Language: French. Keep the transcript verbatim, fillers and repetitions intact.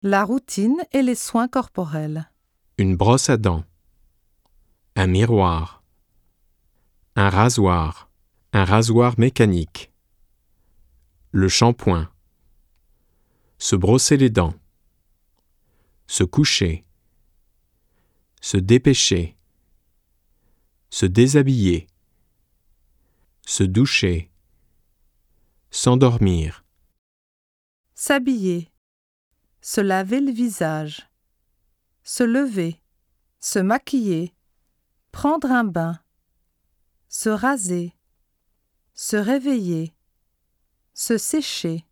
La routine et les soins corporels. Une brosse à dents. Un miroir. Un rasoir. Un rasoir mécanique. Le shampoing. Se brosser les dents. Se coucher. Se dépêcher. Se déshabiller. Se doucher. S'endormir. S'habiller. Se laver le visage. Se lever. Se maquiller. Prendre un bain. Se raser. Se réveiller. Se sécher.